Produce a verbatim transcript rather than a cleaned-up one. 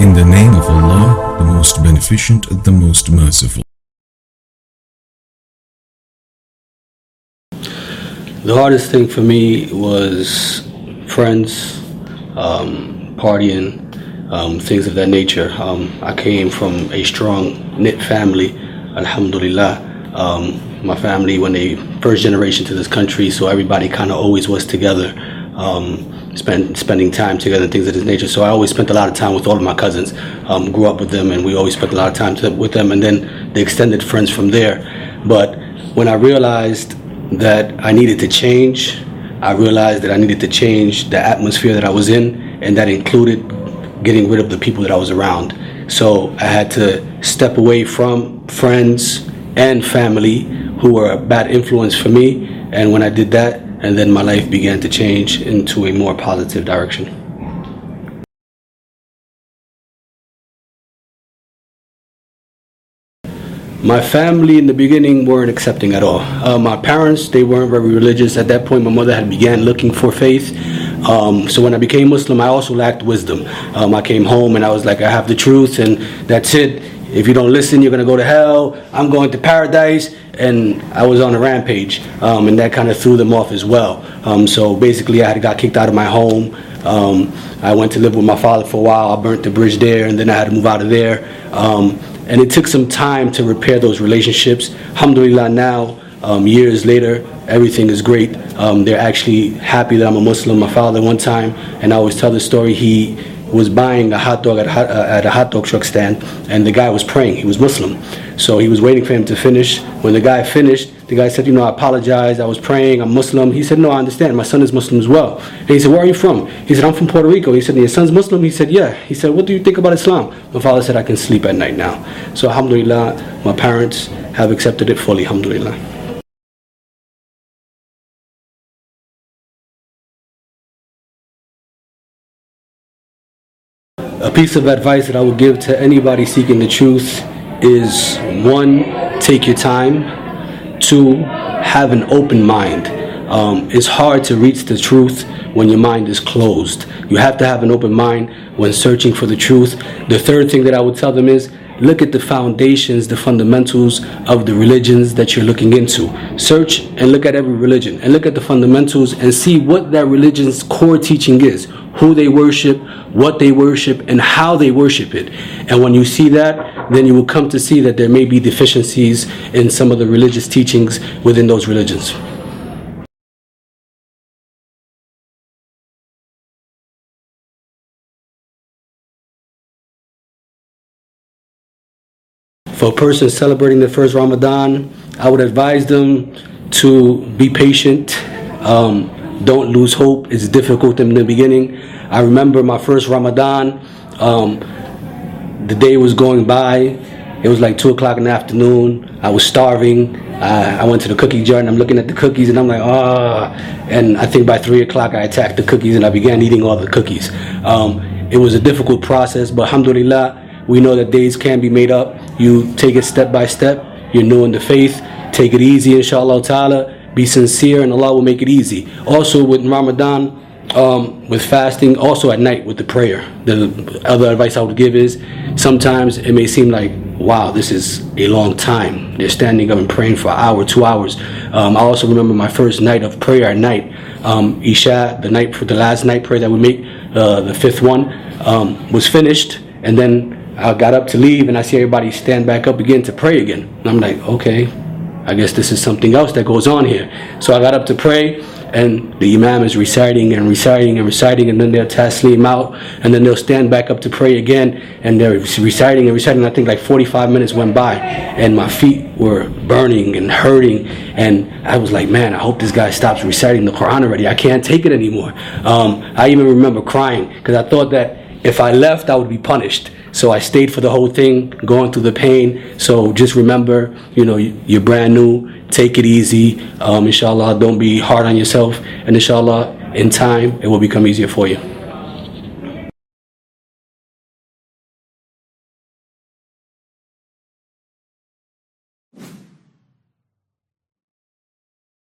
In the name of Allah, the most beneficent, the most merciful. The hardest thing for me was friends, um, partying, um, things of that nature. Um, I came from a strong knit family, alhamdulillah. Um, my family, when they first generation to this country, so everybody kind of always was together, um, spend, spending time together and things of this nature. So I always spent a lot of time with all of my cousins, um, grew up with them, and we always spent a lot of time to, with them, and then the extended friends from there. But when I realized that I needed to change, I realized that I needed to change the atmosphere that I was in, and that included getting rid of the people that I was around. So I had to step away from friends and family who were a bad influence for me, and when I did that, and then my life began to change into a more positive direction. My family in the beginning weren't accepting at all. Uh, my parents, they weren't very religious. At that point, my mother had began looking for faith. Um, so when I became Muslim, I also lacked wisdom. Um, I came home and I was like, I have the truth and that's it. If you don't listen, you're going to go to hell. I'm going to paradise. And I was on a rampage. Um, and that kind of threw them off as well. Um, so basically, I had got kicked out of my home. Um, I went to live with my father for a while. I burnt the bridge there, and then I had to move out of there. Um, And it took some time to repair those relationships. Alhamdulillah, now, um, years later, everything is great. Um, they're actually happy that I'm a Muslim. My father, one time, and I always tell this story, he was buying a hot dog at a hot, uh, at a hot dog truck stand, and the guy was praying. He was Muslim. So he was waiting for him to finish. When the guy finished, the guy said, you know, I apologize. I was praying. I'm Muslim. He said, no, I understand. My son is Muslim as well. And he said, where are you from? He said, I'm from Puerto Rico. He said, your son's Muslim? He said, yeah. He said, what do you think about Islam? My father said, I can sleep at night now. So alhamdulillah, my parents have accepted it fully, alhamdulillah. A piece of advice that I would give to anybody seeking the truth is, one, take your time. Two, have an open mind. Um, it's hard to reach the truth when your mind is closed. You have to have an open mind when searching for the truth. The third thing that I would tell them is, look at the foundations, the fundamentals of the religions that you're looking into. Search and look at every religion and look at the fundamentals and see what that religion's core teaching is, who they worship, what they worship, and how they worship it. And when you see that, then you will come to see that there may be deficiencies in some of the religious teachings within those religions. For a person celebrating their first Ramadan, I would advise them to be patient. Um, don't lose hope. It's difficult in the beginning. I remember my first Ramadan, um, the day was going by. It was like two o'clock in the afternoon. I was starving. Uh, I went to the cookie jar and I'm looking at the cookies and I'm like, ah. And I think by three o'clock I attacked the cookies and I began eating all the cookies. Um, it was a difficult process, but alhamdulillah, we know that days can be made up. You take it step by step. You're new in the faith. Take it easy, inshallah ta'ala. Be sincere and Allah will make it easy. Also with Ramadan, um, with fasting, also at night with the prayer. The other advice I would give is, sometimes it may seem like, wow, this is a long time. They're standing up and praying for an hour, two hours. Um, I also remember my first night of prayer at night. Um, Isha, the night for the last night prayer that we make, uh, the fifth one, um, was finished, and then I got up to leave and I see everybody stand back up again to pray again. And I'm like, okay, I guess this is something else that goes on here. So I got up to pray and the Imam is reciting and reciting and reciting, and then they'll taslim out and then they'll stand back up to pray again and they're reciting and reciting. I think like forty-five minutes went by and my feet were burning and hurting, and I was like, man, I hope this guy stops reciting the Quran already. I can't take it anymore. Um, I even remember crying because I thought that if I left, I would be punished. So I stayed for the whole thing, going through the pain. So just remember, you know, you're brand new. Take it easy. Um, inshallah, don't be hard on yourself. And inshallah, in time, it will become easier for you.